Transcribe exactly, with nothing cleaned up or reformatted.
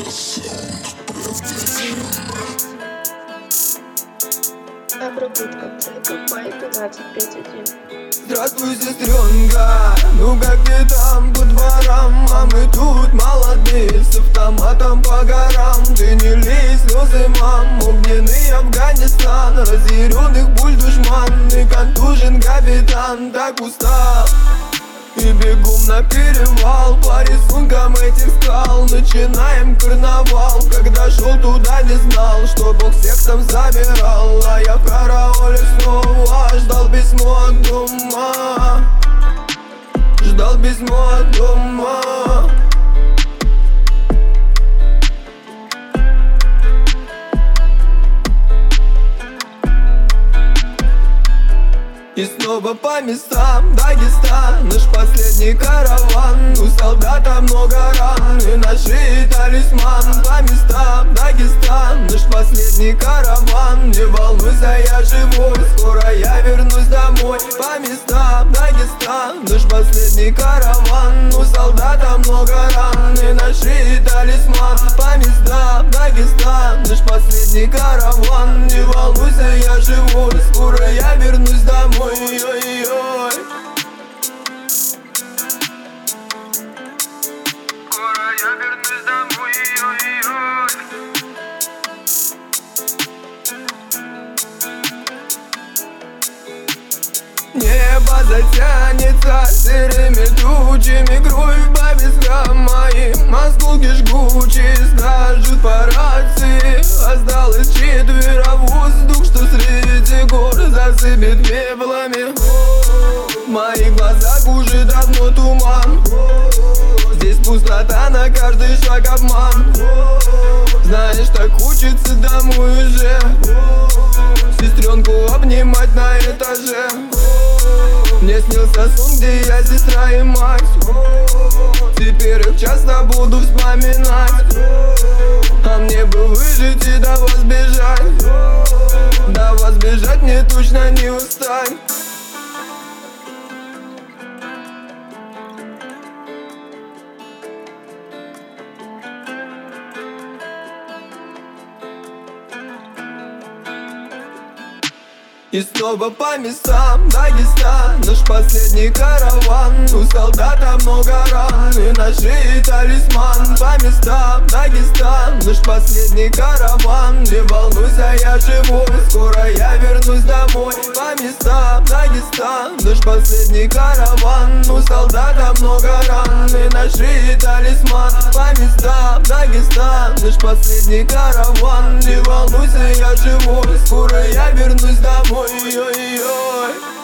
Обработка трека Май двенадцать пять один. Здравствуй, сестренка, ну как ты там по дворам? А мы тут молодые, с автоматом по горам. Ты не лей слезы, мам, огненный Афганистан, разъяренных пуль душман и контужен капитан. Так устал и бегом на перевал по рисункам этих скал. Начинаем карнавал. Когда шел туда, не знал, что Бог всех там забирал. А я в карауле снова ждал письмо от дома. Ждал письмо от дома. И снова по местам Дагестан, наш последний караван. У солдата много ран, и на шее талисман. По местам Дагестан, наш последний караван. Не волнуйся, я живой, скоро я вернусь домой. По местам Дагестан, наш последний караван. У солдата много ран, и на шее талисман. По местам Дагестан, наш последний караван. Не волнуйся, я живой, скоро я вернусь домой. Ой-ой-ой. Скоро я вернусь домой. Ой-ой-ой. Небо затянется серыми тучами, кровь по вискам моим, осколки жгучие скажут по рации. Осталось четверо, воздух, что среди гор засыпет пеплами. В моих глазах уже давно туман. Здесь пустота, на каждый шаг обман. Знаешь, так хочется домой уже, сестренку обнимать на этаже. Мне снился сон, где я сестра и мать. Теперь их часто буду вспоминать. А мне бы выжить и до вас бежать. До вас бежать мне точно не устать. И снова по местам Дагестан, наш последний караван. У солдата много ран, и на шее талисман. По местам Дагестан, наш последний караван. Не волнуйся, я живой, скоро я вернусь домой. По местам Дагестан, наш последний караван. У солдата много ран, и на шее талисман. По местам Дагестан, наш последний караван. Не волнуйся, я живой, скоро я вернусь домой. Ой-ой-ой.